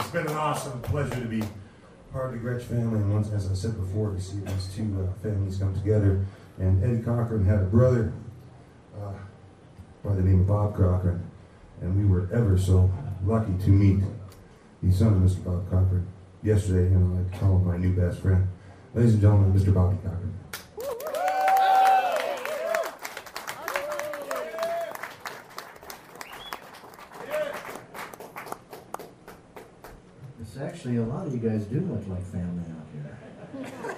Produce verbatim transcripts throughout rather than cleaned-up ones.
It's been an awesome pleasure to be part of the Gretsch family, and once, as I said before, to see these two uh, families come together. And Eddie Cochran had a brother uh, by the name of Bob Cochran, and we were ever so lucky to meet the son of Mister Bob Cochran yesterday, and I call him my new best friend. Ladies and gentlemen, Mister Bobby Cochran. It's actually, a lot of you guys do look like family out here.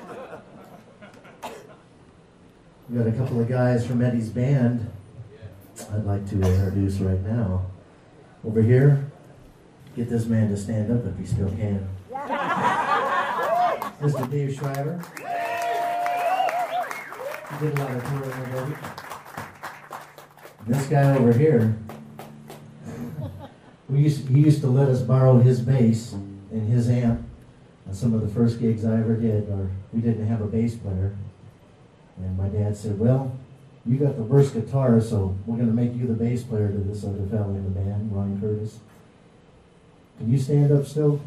We got a couple of guys from Eddie's band I'd like to introduce right now. Over here, get this man to stand up if he still can. Mister Dave Schreiber. He did a lot of touring with Eddie. This guy over here, we used, he used to let us borrow his bass and his amp on some of the first gigs I ever did, or we didn't have a bass player. And my dad said, well, you got the worst guitar, so we're going to make you the bass player to this other fellow in the band, Ron Curtis. Can you stand up still?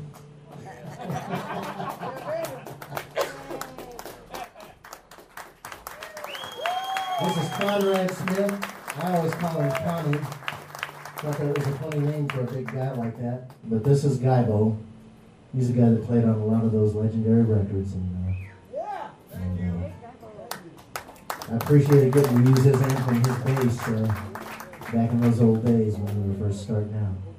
This is Conrad Smith. I always call him Connie. Thought that was a funny name for a big guy like that. But this is Guybo. He's the guy that played on a lot of those legendary records. And, uh, and uh, I appreciated getting to use his amp and his bass uh, back in those old days when we were first starting out.